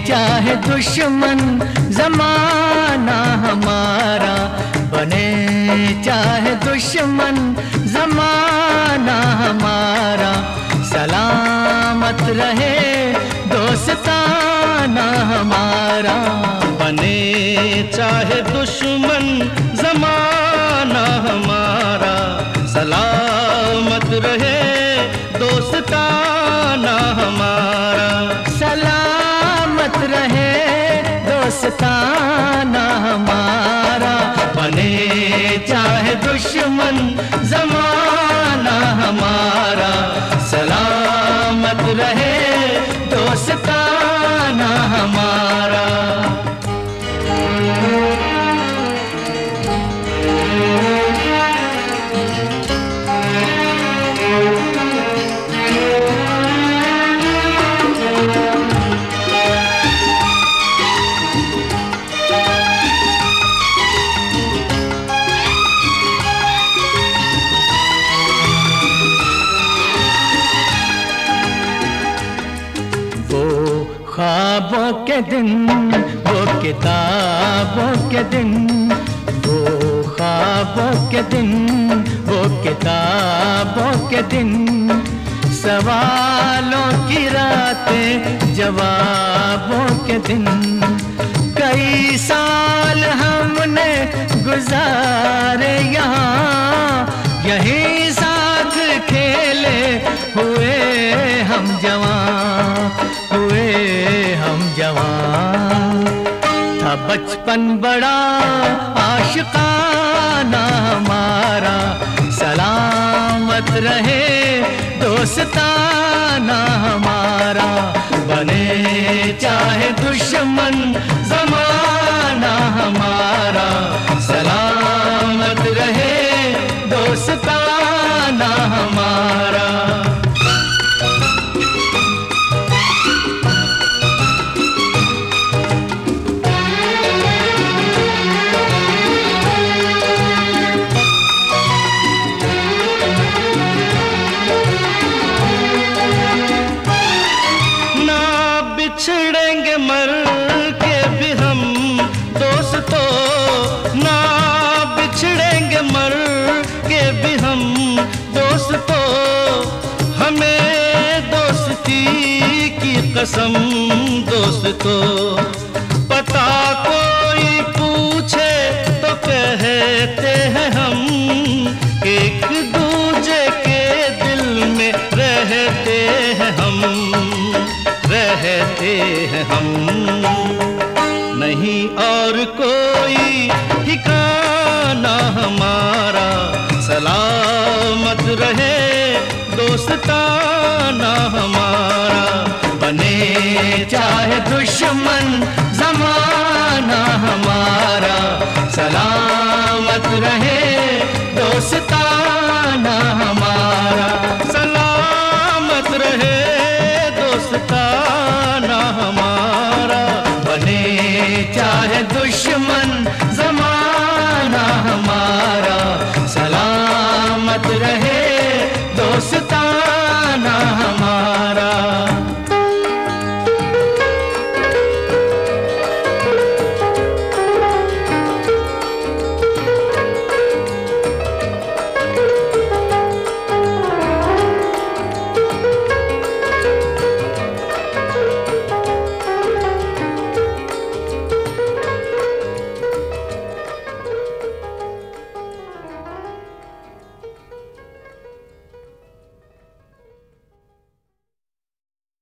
चाहे दुश्मन जमाना हमारा, बने चाहे दुश्मन जमाना हमारा, सलामत रहे दोस्ताना हमारा। बने चाहे दुश्मन जमाना हमारा, सलामत रहे दोस्ताना हमारा। सलामत रहे दोस्ताना हमारा, बने चाहे दुश्मन जमाना हमारा, सलामत रहे दोस्ताना हमारा। ख्वाबों के दिन, वो किताबों के दिन, वो ख्वाबों के दिन, वो किताबों के दिन, सवालों की रातें जवाबों के दिन। कई साल हमने गुजारे यहाँ, यही साथ खेले हुए हम जवां, हुए हम जवां। था बचपन बड़ा आशिकाना हमारा, सलामत रहे दोस्ताना हमारा। बने चाहे दुश्मन जमाना हमारा, सलामत रहे दोस्ताना हमारा। बिछड़ेंगे मर के भी हम दोस्तों, ना बिछड़ेंगे मर के भी हम दोस्तों। हमें दोस्ती की कसम दोस्तों, पता कोई पूछे तो कहते हैं हम, एक दूजे के दिल में रहते हैं हम, रहते हैं हम। नहीं और कोई ठिकाना हमारा, सलामत रहे दोस्ताना हमारा। बने चाहे दुश्मन जमाना हमारा, सलामत रहे